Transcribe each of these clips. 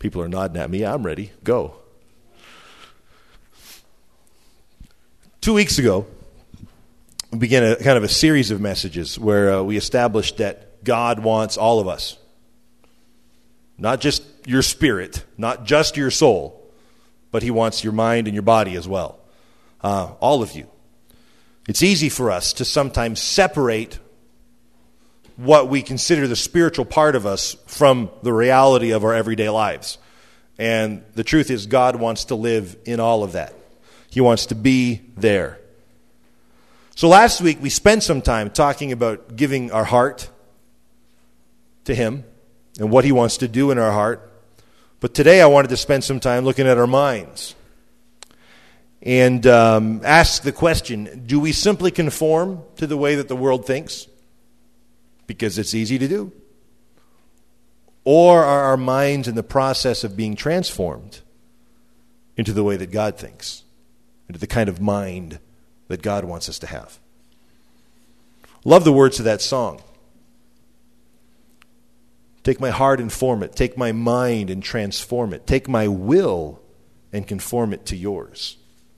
People are nodding at me. I'm ready. Go. 2 weeks ago, we began a kind of a series of messages where we established that God wants all of us. Not just your spirit, not just your soul, but He wants your mind and your body as well. All of you. It's easy for us to sometimes separate what we consider the spiritual part of us from the reality of our everyday lives. And the truth is, God wants to live in all of that. He wants to be there. So last week we spent some time talking about giving our heart to Him and what He wants to do in our heart. But today I wanted to spend some time looking at our minds and ask the question, do we simply conform to the way that the world thinks? Because it's easy to do. Or are our minds in the process of being transformed into the way that God thinks, into the kind of mind that God wants us to have? Love the words of that song. Take my heart and form it. Take my mind and transform it. Take my will and conform it to yours.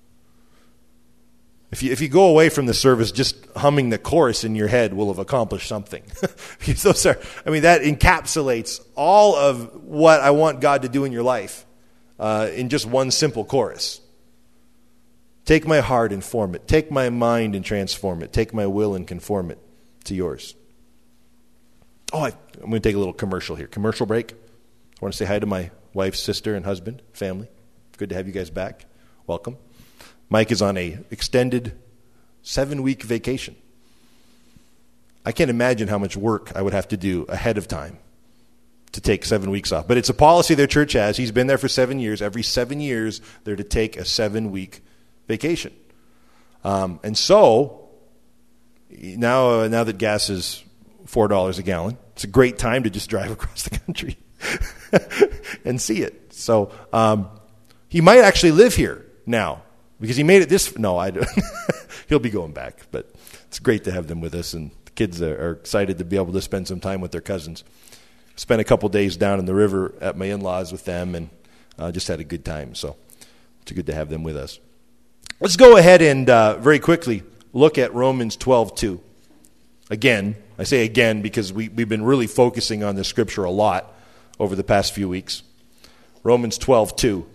If you go away from the service just humming the chorus in your head, will have accomplished something. Because that encapsulates all of what I want God to do in your life in just one simple chorus. Take my heart and form it. Take my mind and transform it. Take my will and conform it to yours. I'm going to take a little commercial here. Commercial break. I want to say hi to my wife, sister, and husband, family. Good to have you guys back. Welcome. Mike is on a extended 7-week vacation. I can't imagine how much work I would have to do ahead of time to take 7 weeks off. But it's a policy their church has. He's been there for 7 years. Every 7 years, they're to take a 7-week vacation. And so, now that gas is $4 a gallon, it's a great time to just drive across the country and see it. So, he might actually live here now. Because he made it this... No, I don't. He'll be going back. But it's great to have them with us. And the kids are excited to be able to spend some time with their cousins. Spent a couple days down in the river at my in-laws with them. And just had a good time. So it's good to have them with us. Let's go ahead and very quickly look at Romans 12:2. Again, I say again because we've been really focusing on this scripture a lot over the past few weeks. Romans 12:2.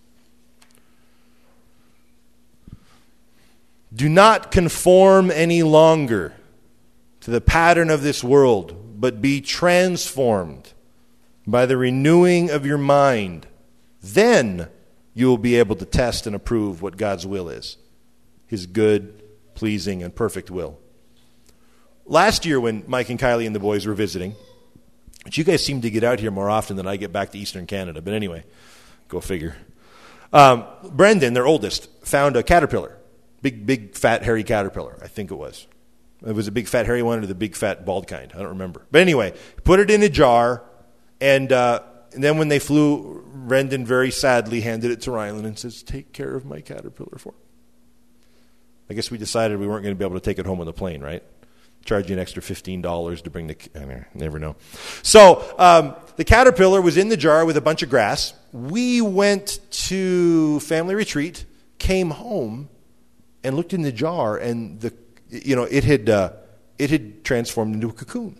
Do not conform any longer to the pattern of this world, but be transformed by the renewing of your mind. Then you will be able to test and approve what God's will is, His good, pleasing, and perfect will. Last year when Mike and Kylie and the boys were visiting, but you guys seem to get out here more often than I get back to Eastern Canada. But anyway, go figure. Brendan, their oldest, found a caterpillar. Big, fat, hairy caterpillar, I think it was. It was a big, fat, hairy one or the big, fat, bald kind. I don't remember. But anyway, put it in a jar, and then when they flew, Brendan very sadly handed it to Rylan and says, take care of my caterpillar for me. I guess we decided we weren't going to be able to take it home on the plane, right? Charge you an extra $15 to bring the... never know. So the caterpillar was in the jar with a bunch of grass. We went to family retreat, came home, and looked in the jar, and it had transformed into a cocoon.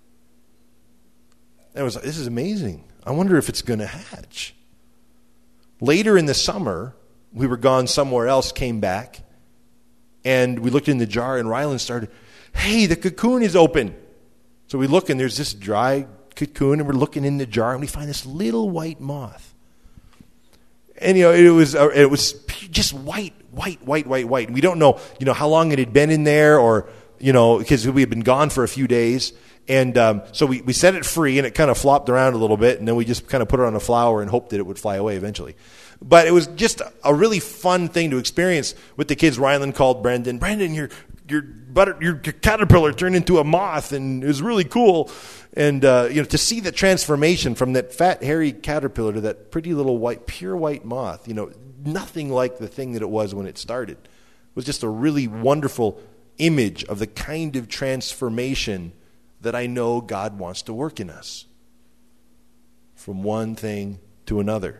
And I was like, this is amazing. I wonder if it's going to hatch. Later in the summer, we were gone somewhere else, came back, and we looked in the jar, and Rylan started, hey, the cocoon is open. So we look, and there's this dry cocoon, and we're looking in the jar, and we find this little white moth. And it was just white. And we don't know, how long it had been in there, or because we had been gone for a few days. And so we set it free, and it kind of flopped around a little bit, and then we just kind of put it on a flower and hoped that it would fly away eventually. But it was just a really fun thing to experience with the kids. Rylan called Brendan, your caterpillar turned into a moth, and it was really cool. And to see the transformation from that fat, hairy caterpillar to that pretty little pure white moth, nothing like the thing that it was when it started. It was just a really wonderful image of the kind of transformation that I know God wants to work in us. From one thing to another.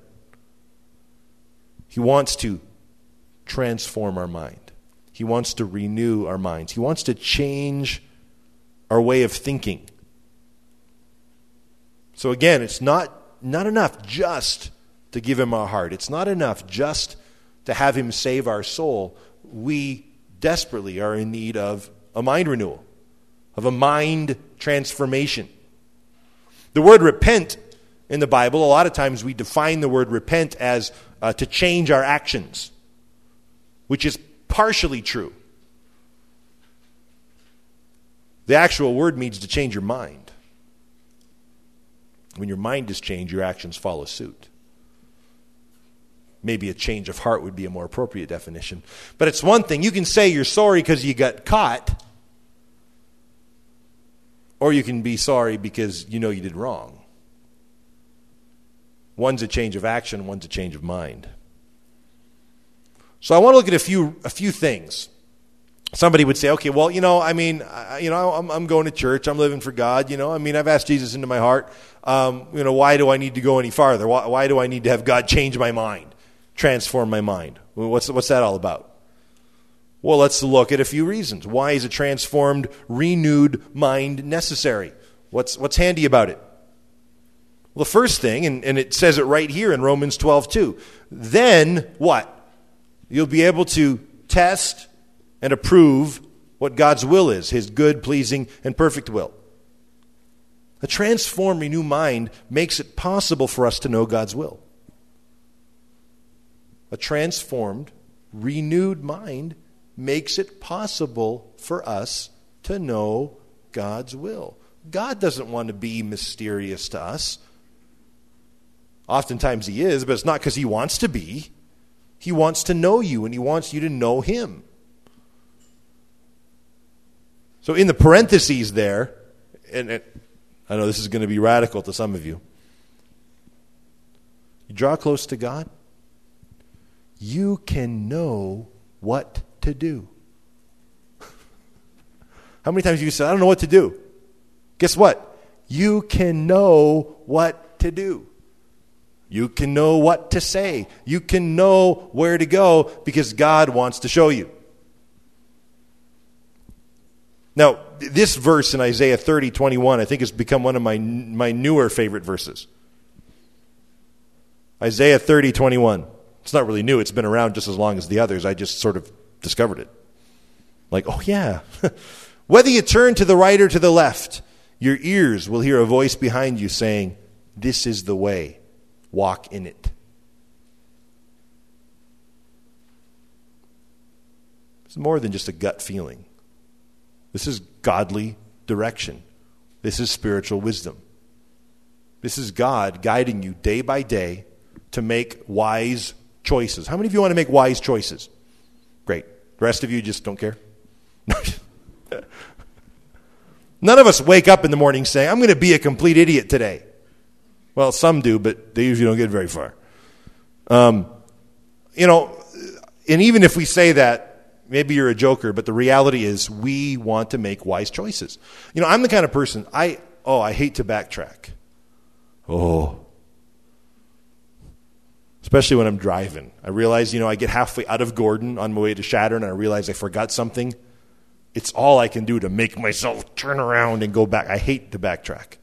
He wants to transform our mind. He wants to renew our minds. He wants to change our way of thinking. So again, it's not enough just to give him our heart. It's not enough just to have him save our soul. We desperately are in need of a mind renewal, of a mind transformation. The word repent in the Bible, a lot of times we define the word repent as to change our actions, which is partially true. The actual word means to change your mind. When your mind is changed, your actions follow suit. Maybe a change of heart would be a more appropriate definition. But it's one thing. You can say you're sorry because you got caught, or you can be sorry because you know you did wrong. One's a change of action, one's a change of mind. So I want to look at a few things. Somebody would say, okay, well, I'm going to church, I'm living for God, I've asked Jesus into my heart. Why do I need to go any farther? Why do I need to have God change my mind, transform my mind? What's that all about? Well, let's look at a few reasons. Why is a transformed, renewed mind necessary? What's handy about it? Well, the first thing, and it says it right here in Romans 12:2, then what? You'll be able to test and approve what God's will is, his good, pleasing, and perfect will. A transformed, renewed mind makes it possible for us to know God's will. A transformed, renewed mind makes it possible for us to know God's will. God doesn't want to be mysterious to us. Oftentimes he is, but it's not because he wants to be. He wants to know you, and he wants you to know him. So in the parentheses there, and I know this is going to be radical to some of you, you draw close to God, you can know what to do. How many times have you said, I don't know what to do? Guess what? You can know what to do. You can know what to say. You can know where to go because God wants to show you. Now, this verse in Isaiah 30:21, I think has become one of my newer favorite verses. Isaiah 30:21. It's not really new. It's been around just as long as the others. I just sort of discovered it. Like, oh yeah. Whether you turn to the right or to the left, your ears will hear a voice behind you saying, this is the way. Walk in it. It's more than just a gut feeling. This is godly direction. This is spiritual wisdom. This is God guiding you day by day to make wise choices. How many of you want to make wise choices? Great. The rest of you just don't care? None of us wake up in the morning saying, I'm going to be a complete idiot today. Well, some do, but they usually don't get very far. And even if we say that, maybe you're a joker, but the reality is we want to make wise choices. I'm the kind of person, I hate to backtrack. Especially when I'm driving. I realize, I get halfway out of Gordon on my way to Shattern and I realize I forgot something. It's all I can do to make myself turn around and go back. I hate to backtrack.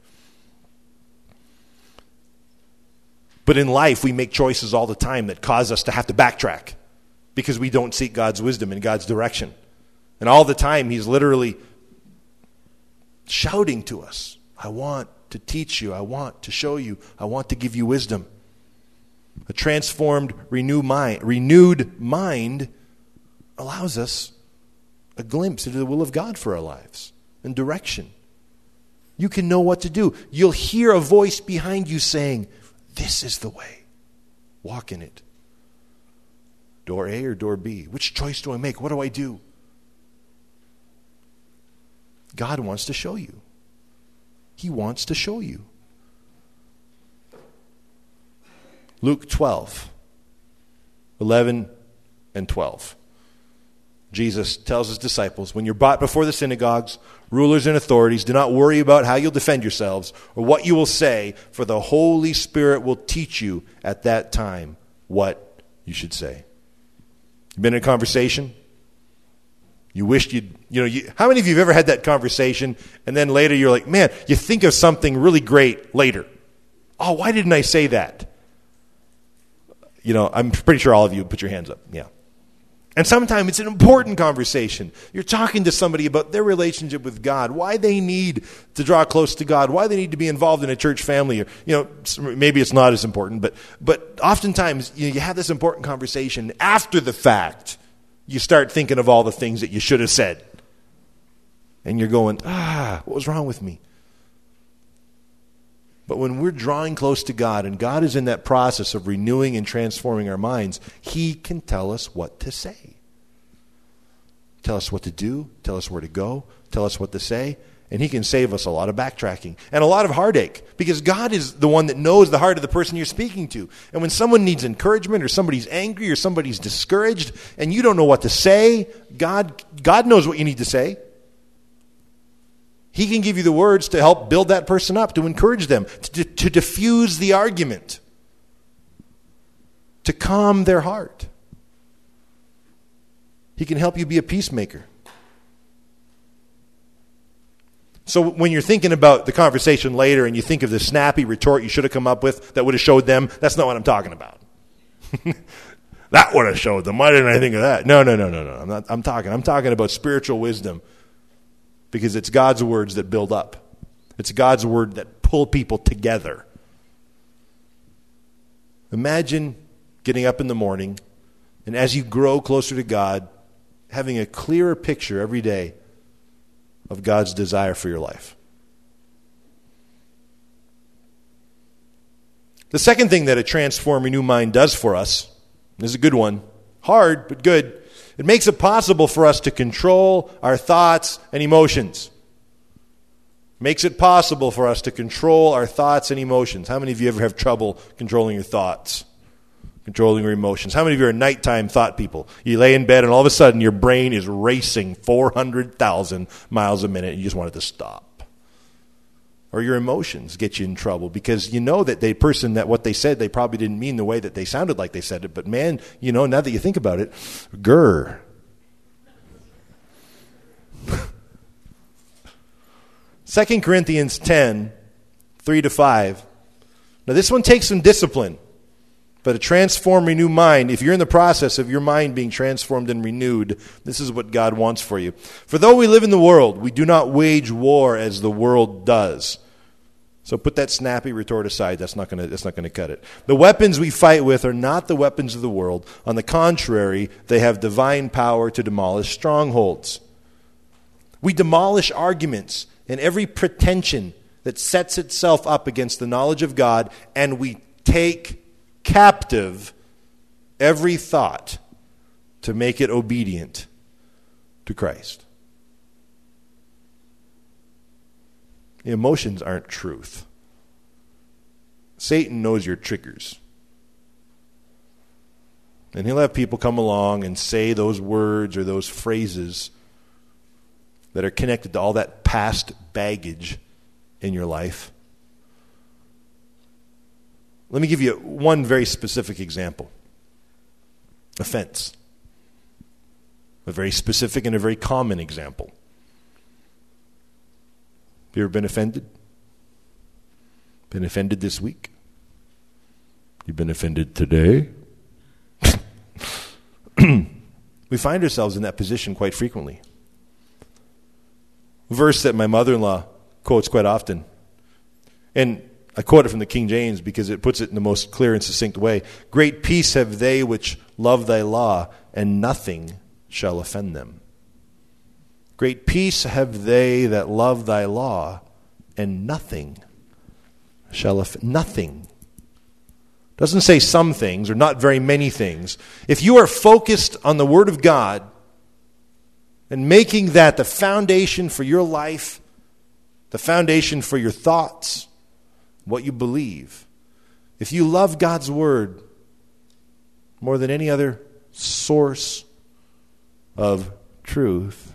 But in life, we make choices all the time that cause us to have to backtrack because we don't seek God's wisdom and God's direction. And all the time, he's literally shouting to us, I want to teach you. I want to show you. I want to give you wisdom. A transformed, renewed mind allows us a glimpse into the will of God for our lives and direction. You can know what to do. You'll hear a voice behind you saying, this is the way. Walk in it. Door A or door B? Which choice do I make? What do I do? God wants to show you. He wants to show you. Luke 12, 11 and 12. Jesus tells his disciples, when you're brought before the synagogues, rulers and authorities, do not worry about how you'll defend yourselves or what you will say, for the Holy Spirit will teach you at that time what you should say. You've been in a conversation? You wished how many of you have ever had that conversation and then later you're like, man, you think of something really great later. Oh, why didn't I say that? I'm pretty sure all of you put your hands up. Yeah. And sometimes it's an important conversation. You're talking to somebody about their relationship with God, why they need to draw close to God, why they need to be involved in a church family. Or, maybe it's not as important, but oftentimes you have this important conversation. After the fact, you start thinking of all the things that you should have said. And you're going, what was wrong with me? But when we're drawing close to God and God is in that process of renewing and transforming our minds, he can tell us what to say. Tell us what to do, tell us where to go, tell us what to say, and he can save us a lot of backtracking and a lot of heartache because God is the one that knows the heart of the person you're speaking to. And when someone needs encouragement or somebody's angry or somebody's discouraged and you don't know what to say, God knows what you need to say. He can give you the words to help build that person up, to encourage them, to diffuse the argument, to calm their heart. He can help you be a peacemaker. So when you're thinking about the conversation later and you think of the snappy retort you should have come up with that would have showed them, that's not what I'm talking about. That would have showed them. Why didn't I think of that? No. I'm talking about spiritual wisdom. Because it's God's words that build up. It's God's word that pull people together. Imagine getting up in the morning, and as you grow closer to God, having a clearer picture every day of God's desire for your life. The second thing that a transform, renew mind does for us, this is a good one, hard but good, it makes it possible for us to control our thoughts and emotions. Makes it possible for us to control our thoughts and emotions. How many of you ever have trouble controlling your thoughts? Controlling your emotions? How many of you are nighttime thought people? You lay in bed and all of a sudden your brain is racing 400,000 miles a minute and you just want it to stop. Or your emotions get you in trouble because you know that what they said, they probably didn't mean the way that they sounded like they said it. But man, now that you think about it, grr. 2 Corinthians 10, 3-5. Now this one takes some discipline. But a transform, renew mind, if you're in the process of your mind being transformed and renewed, this is what God wants for you. For though we live in the world, we do not wage war as the world does. So put that snappy retort aside. That's not going to cut it. The weapons we fight with are not the weapons of the world. On the contrary, they have divine power to demolish strongholds. We demolish arguments and every pretension that sets itself up against the knowledge of God, and we take captive every thought to make it obedient to Christ. Emotions aren't truth. Satan knows your triggers. And he'll have people come along and say those words or those phrases that are connected to all that past baggage in your life. Let me give you one very specific example. Offense. A very specific and a very common example. Have you ever been offended? Been offended this week? You've been offended today? We find ourselves in that position quite frequently. A verse that my mother-in-law quotes quite often. And I quote it from the King James because it puts it in the most clear and succinct way. Great peace have they which love thy law, and nothing shall offend them. Great peace have they that love thy law, and nothing shall offend. Nothing. Doesn't say some things or not very many things. If you are focused on the Word of God and making that the foundation for your life, the foundation for your thoughts, what you believe. If you love God's Word more than any other source of truth,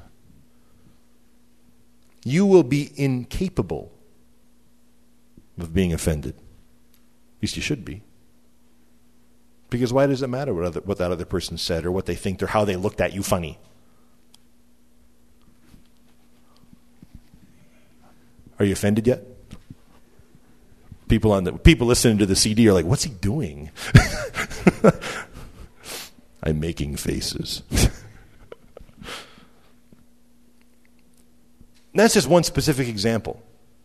you will be incapable of being offended. At least you should be. Because why does it matter what that other person said or what they think or how they looked at you funny? Are you offended yet? People listening to the CD are like, what's he doing? I'm making faces. That's just one specific example.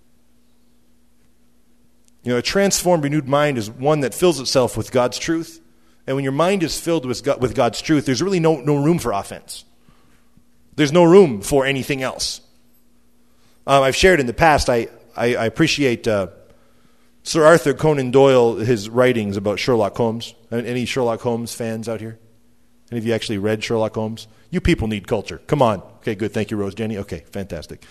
A transformed, renewed mind is one that fills itself with God's truth. And when your mind is filled with God's truth, there's really no room for offense. There's no room for anything else. I've shared in the past, I appreciate Sir Arthur Conan Doyle, his writings about Sherlock Holmes. Any Sherlock Holmes fans out here? Any of you actually read Sherlock Holmes? You people need culture. Come on. Okay, good. Thank you, Rose Jenny. Okay, fantastic.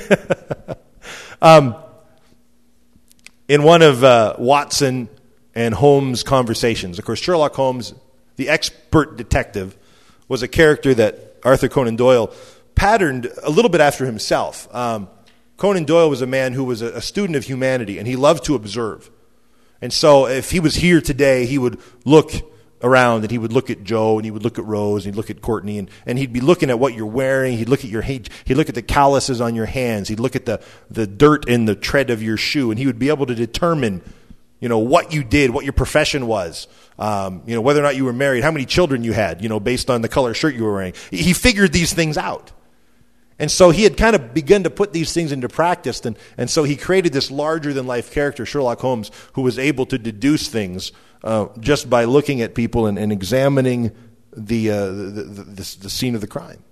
In one of Watson and Holmes' conversations, of course, Sherlock Holmes, the expert detective, was a character that Arthur Conan Doyle patterned a little bit after himself. Conan Doyle was a man who was a student of humanity, and he loved to observe. And so if he was here today, he would look around, and he would look at Joe, and he would look at Rose, and he'd look at Courtney, and he'd be looking at what you're wearing. He'd look at he'd look at the calluses on your hands. He'd look at the dirt in the tread of your shoe, and he would be able to determine, what you did, what your profession was, whether or not you were married, how many children you had, based on the color shirt you were wearing. He figured these things out. And so he had kind of begun to put these things into practice, and so he created this larger-than-life character, Sherlock Holmes, who was able to deduce things just by looking at people and examining the scene of the crime.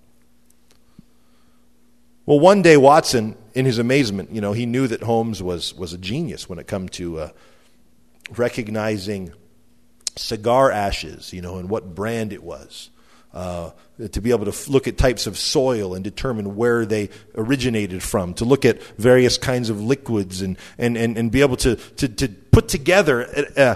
Well, one day Watson, in his amazement, he knew that Holmes was a genius when it came to recognizing cigar ashes, and what brand it was. To be able to look at types of soil and determine where they originated from, to look at various kinds of liquids and be able to put together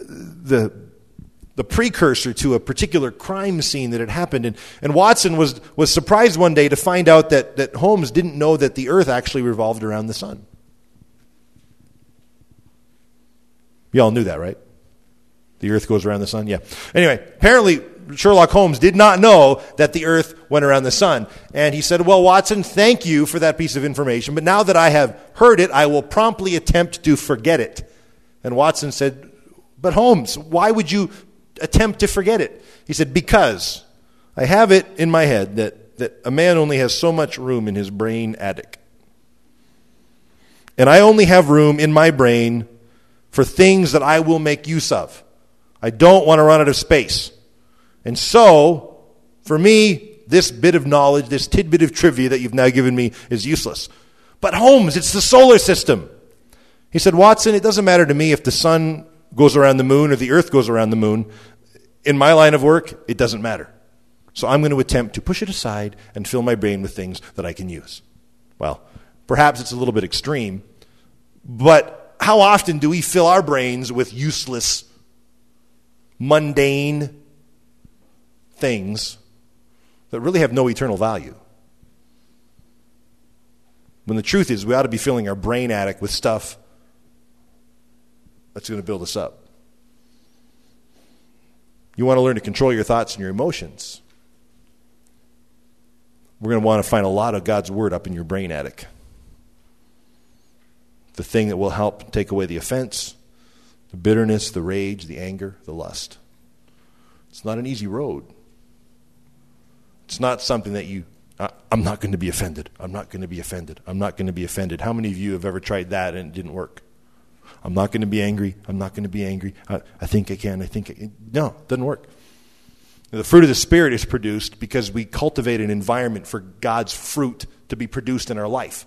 the precursor to a particular crime scene that had happened. And Watson was surprised one day to find out that Holmes didn't know that the earth actually revolved around the sun. You all knew that, right? The earth goes around the sun? Yeah. Anyway, apparently Sherlock Holmes did not know that the earth went around the sun. And he said, well, Watson, thank you for that piece of information, but now that I have heard it, I will promptly attempt to forget it. And Watson said, but Holmes, why would you attempt to forget it? He said, because I have it in my head that a man only has so much room in his brain attic. And I only have room in my brain for things that I will make use of. I don't want to run out of space. And so, for me, this bit of knowledge, this tidbit of trivia that you've now given me is useless. But Holmes, it's the solar system. He said, Watson, it doesn't matter to me if the sun goes around the moon or the earth goes around the moon. In my line of work, it doesn't matter. So I'm going to attempt to push it aside and fill my brain with things that I can use. Well, perhaps it's a little bit extreme, but how often do we fill our brains with useless, mundane things that really have no eternal value? When the truth is, we ought to be filling our brain attic with stuff that's going to build us up. You want to learn to control your thoughts and your emotions. We're going to want to find a lot of God's Word up in your brain attic. The thing that will help take away the offense, the bitterness, the rage, the anger, the lust. It's not an easy road. It's not something that I'm not going to be offended. I'm not going to be offended. I'm not going to be offended. How many of you have ever tried that and it didn't work? I'm not going to be angry. I'm not going to be angry. I think I can. No, it doesn't work. The fruit of the Spirit is produced because we cultivate an environment for God's fruit to be produced in our life.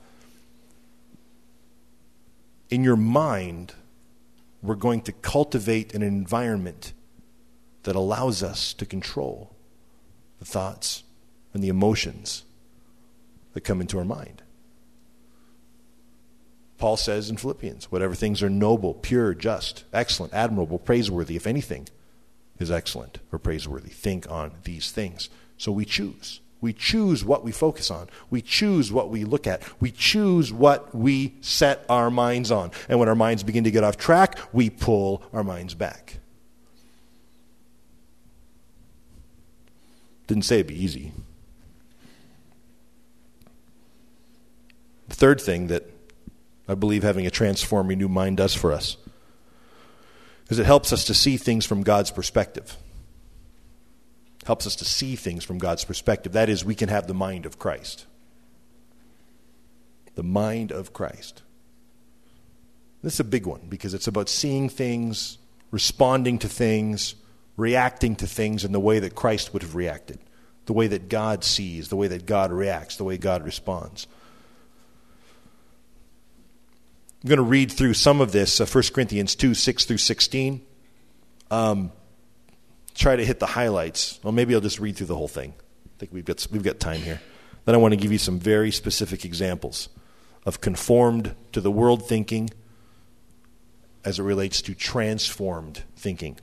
In your mind, we're going to cultivate an environment that allows us to control the thoughts and the emotions that come into our mind. Paul says in Philippians, whatever things are noble, pure, just, excellent, admirable, praiseworthy, if anything is excellent or praiseworthy, think on these things. So we choose. We choose what we focus on. We choose what we look at. We choose what we set our minds on. And when our minds begin to get off track, we pull our minds back. Didn't say it'd be easy. The third thing that I believe having a transformed, renewed mind does for us is it helps us to see things from God's perspective. Helps us to see things from God's perspective. That is, we can have the mind of Christ. The mind of Christ. This is a big one because it's about seeing things, responding to things, reacting to things in the way that Christ would have reacted. The way that God sees, the way that God reacts, the way God responds. I'm going to read through some of this, 1 Corinthians 2, 6 through 16. Try to hit the highlights. Well, maybe I'll just read through the whole thing. I think we've got time here. Then I want to give you some very specific examples of conformed to the world thinking as it relates to transformed thinking.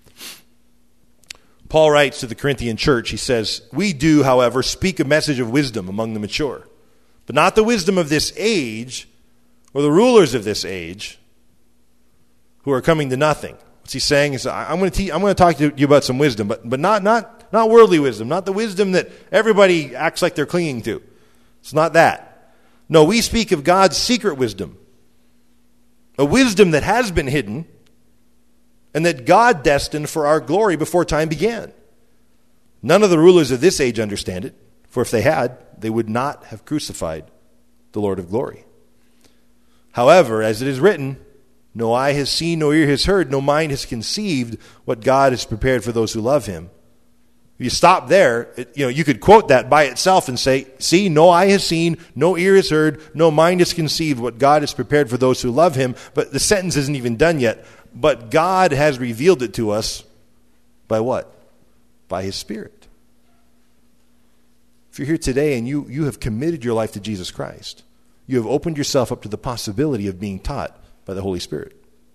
Paul writes to the Corinthian church, he says, "We do, however, speak a message of wisdom among the mature, but not the wisdom of this age, or the rulers of this age who are coming to nothing." What's he saying is, I'm going to talk to you about some wisdom, but not worldly wisdom, not the wisdom that everybody acts like they're clinging to. It's not that. No, we speak of God's secret wisdom, a wisdom that has been hidden and that God destined for our glory before time began. None of the rulers of this age understand it, for if they had, they would not have crucified the Lord of glory. However, as it is written, no eye has seen, no ear has heard, no mind has conceived what God has prepared for those who love him. If you stop there, you could quote that by itself and say, see, no eye has seen, no ear has heard, no mind has conceived what God has prepared for those who love him. But the sentence isn't even done yet. But God has revealed it to us by what? By his Spirit. If you're here today and you have committed your life to Jesus Christ, you have opened yourself up to the possibility of being taught by the Holy Spirit.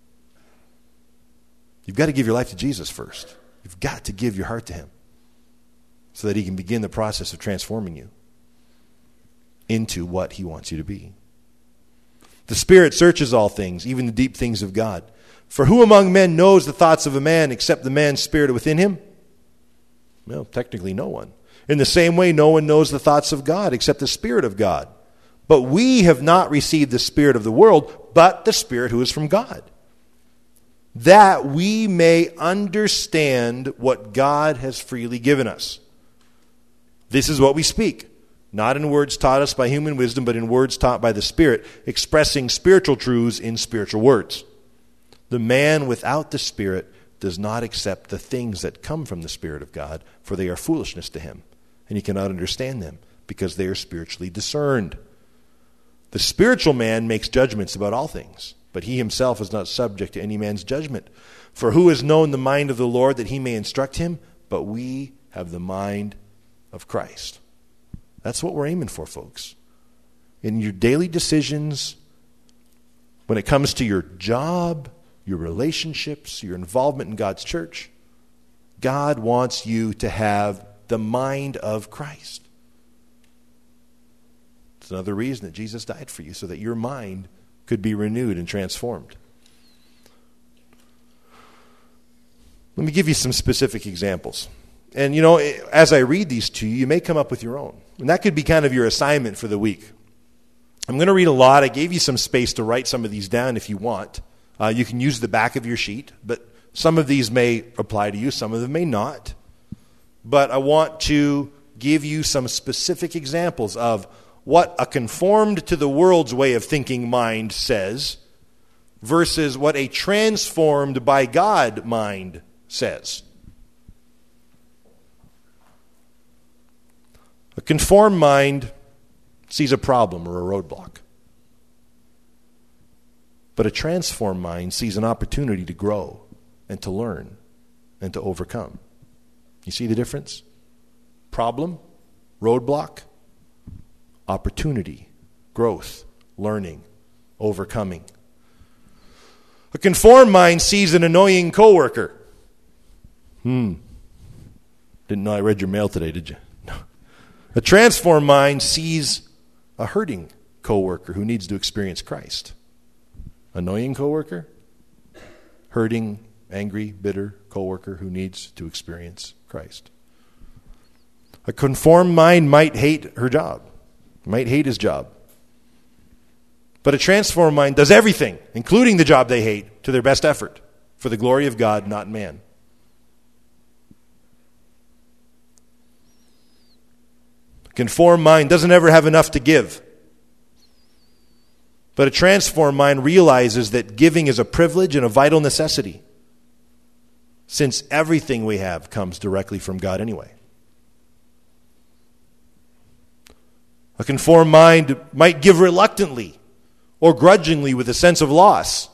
You've got to give your life to Jesus first. You've got to give your heart to him so that he can begin the process of transforming you into what he wants you to be. The Spirit searches all things, even the deep things of God. For who among men knows the thoughts of a man except the man's spirit within him? Well, technically no one. In the same way, no one knows the thoughts of God except the Spirit of God. But we have not received the spirit of the world, but the Spirit who is from God, that we may understand what God has freely given us. This is what we speak, not in words taught us by human wisdom, but in words taught by the Spirit, expressing spiritual truths in spiritual words. The man without the Spirit does not accept the things that come from the Spirit of God, for they are foolishness to him, and he cannot understand them, because they are spiritually discerned. The spiritual man makes judgments about all things, but he himself is not subject to any man's judgment. For who has known the mind of the Lord that he may instruct him? But we have the mind of Christ. That's what we're aiming for, folks. In your daily decisions, when it comes to your job, your relationships, your involvement in God's church, God wants you to have the mind of Christ. It's another reason that Jesus died for you, so that your mind could be renewed and transformed. Let me give you some specific examples. And, as I read these to you, you may come up with your own. And that could be kind of your assignment for the week. I'm going to read a lot. I gave you some space to write some of these down if you want. You can use the back of your sheet, but some of these may apply to you, some of them may not. But I want to give you some specific examples of what a conformed to the world's way of thinking mind says versus what a transformed by God mind says. A conformed mind sees a problem or a roadblock. But a transformed mind sees an opportunity to grow and to learn and to overcome. You see the difference? Problem, roadblock, opportunity, growth, learning, overcoming. A conformed mind sees an annoying coworker. Didn't know I read your mail today, did you? No. A transformed mind sees a hurting coworker who needs to experience Christ. Annoying coworker? Hurting, angry, bitter coworker who needs to experience Christ. A conformed mind might hate her job, might hate his job. But a transformed mind does everything, including the job they hate, to their best effort, for the glory of God, not man. A conformed mind doesn't ever have enough to give. But a transformed mind realizes that giving is a privilege and a vital necessity, since everything we have comes directly from God anyway. A conformed mind might give reluctantly or grudgingly with a sense of loss.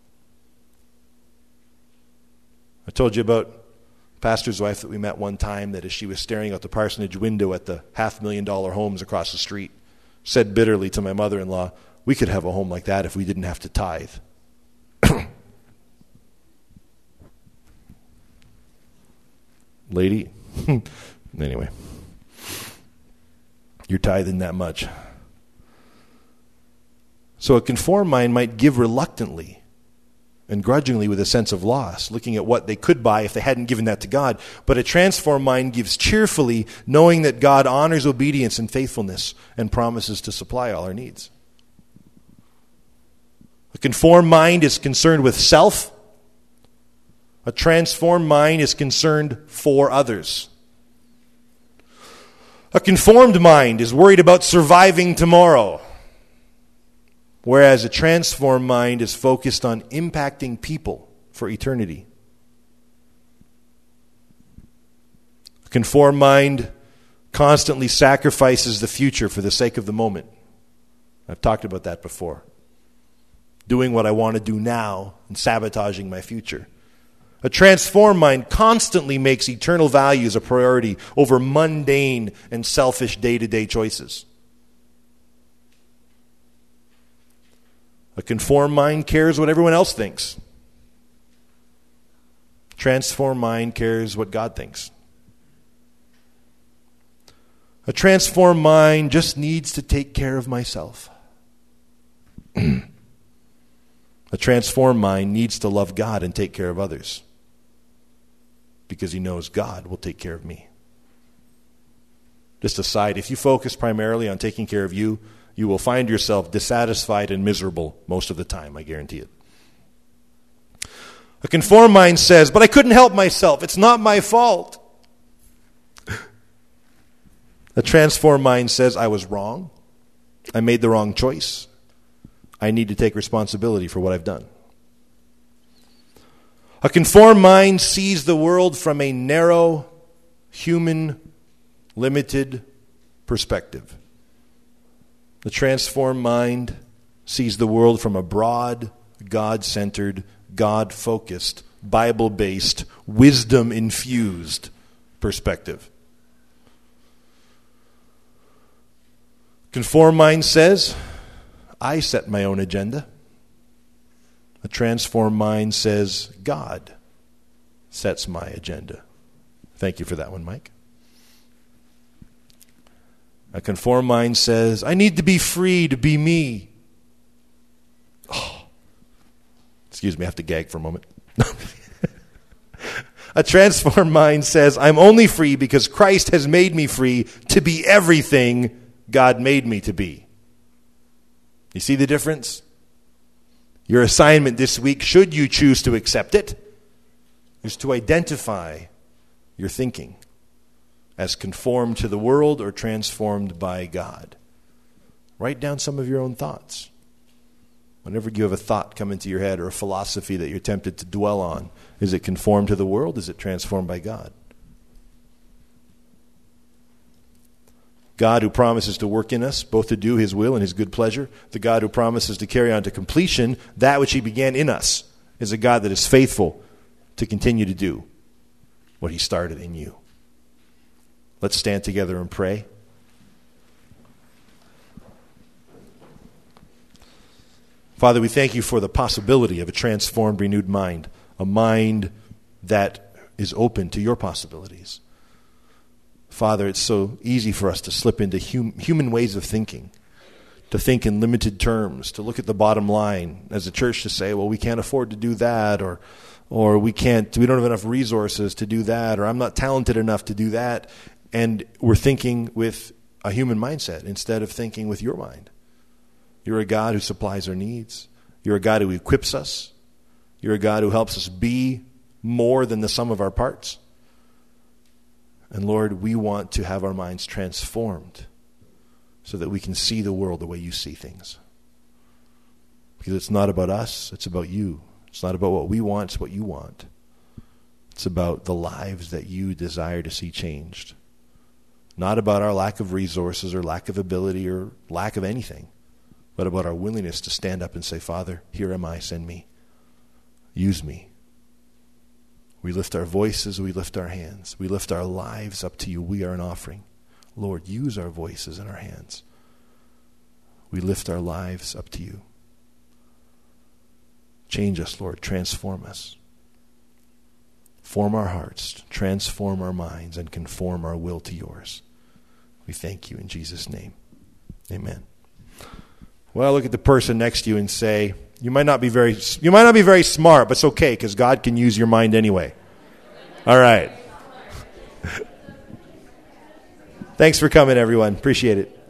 I told you about a pastor's wife that we met one time that as she was staring out the parsonage window at the $500,000 homes across the street, said bitterly to my mother-in-law, "We could have a home like that if we didn't have to tithe." Lady, anyway, you're tithing that much. So a conformed mind might give reluctantly and grudgingly with a sense of loss, looking at what they could buy if they hadn't given that to God. But a transformed mind gives cheerfully, knowing that God honors obedience and faithfulness and promises to supply all our needs. A conformed mind is concerned with self. A transformed mind is concerned for others. A conformed mind is worried about surviving tomorrow, whereas a transformed mind is focused on impacting people for eternity. A conformed mind constantly sacrifices the future for the sake of the moment. I've talked about that before. Doing what I want to do now and sabotaging my future. A transformed mind constantly makes eternal values a priority over mundane and selfish day-to-day choices. A conformed mind cares what everyone else thinks. Transformed mind cares what God thinks. A transformed mind just needs to take care of myself. A transformed mind needs to love God and take care of others, because he knows God will take care of me. Just aside, if you focus primarily on taking care of you, you will find yourself dissatisfied and miserable most of the time, I guarantee it. A conformed mind says, "But I couldn't help myself. It's not my fault." A transformed mind says, "I was wrong. I made the wrong choice. I need to take responsibility for what I've done." A conformed mind sees the world from a narrow, human, limited perspective. The transformed mind sees the world from a broad, God-centered, God-focused, Bible-based, wisdom-infused perspective. Conformed mind says, "I set my own agenda." A transformed mind says, "God sets my agenda." Thank you for that one, Mike. A conformed mind says, "I need to be free to be me." Oh. Excuse me, I have to gag for a moment. A transformed mind says, "I'm only free because Christ has made me free to be everything God made me to be." You see the difference? Your assignment this week, should you choose to accept it, is to identify your thinking as conformed to the world or transformed by God. Write down some of your own thoughts. Whenever you have a thought come into your head or a philosophy that you're tempted to dwell on, is it conformed to the world? Is it transformed by God? God who promises to work in us, both to do his will and his good pleasure, the God who promises to carry on to completion that which he began in us, is a God that is faithful to continue to do what he started in you. Let's stand together and pray. Father, we thank you for the possibility of a transformed, renewed mind, a mind that is open to your possibilities. Father, it's so easy for us to slip into human ways of thinking, to think in limited terms, to look at the bottom line as a church to say, well, we can't afford to do that, or we don't have enough resources to do that, or I'm not talented enough to do that. And we're thinking with a human mindset instead of thinking with your mind. You're a God who supplies our needs. You're a God who equips us. You're a God who helps us be more than the sum of our parts. And Lord, we want to have our minds transformed so that we can see the world the way you see things. Because it's not about us, it's about you. It's not about what we want, it's what you want. It's about the lives that you desire to see changed. Not about our lack of resources or lack of ability or lack of anything, but about our willingness to stand up and say, Father, here am I, send me. Use me. We lift our voices, we lift our hands. We lift our lives up to you. We are an offering. Lord, use our voices and our hands. We lift our lives up to you. Change us, Lord. Transform us. Form our hearts, transform our minds, and conform our will to yours. We thank you in Jesus' name. Amen. Well, look at the person next to you and say, you might not be very smart, but it's okay because God can use your mind anyway. All right. Thanks for coming, everyone. Appreciate it.